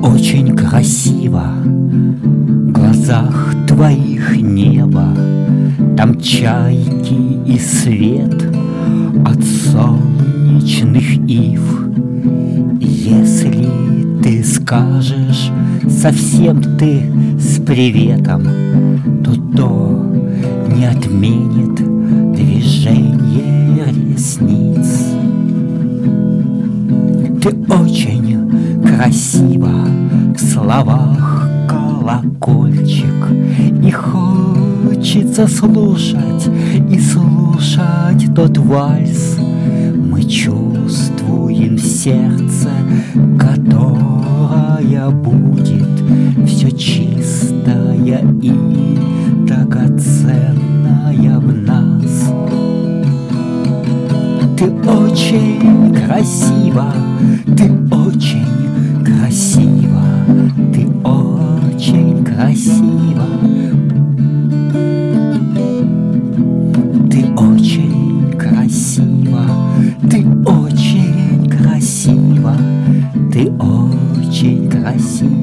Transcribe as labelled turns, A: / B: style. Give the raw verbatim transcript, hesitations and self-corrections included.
A: очень красиво, в глазах твоих небо, там чайки и свет от солнечных ив. Если ты скажешь совсем ты с приветом, то то не отменит движение ресниц. Ты очень красива в словах, колокольчик, и хочется слушать и слушать тот вальс. Мы чувствуем сердце, которое будет все чистое и драгоценное в нас. Ты очень красива, ты очень красива, ты очень красива. Ты очень красива, ты очень красива, ты очень красива.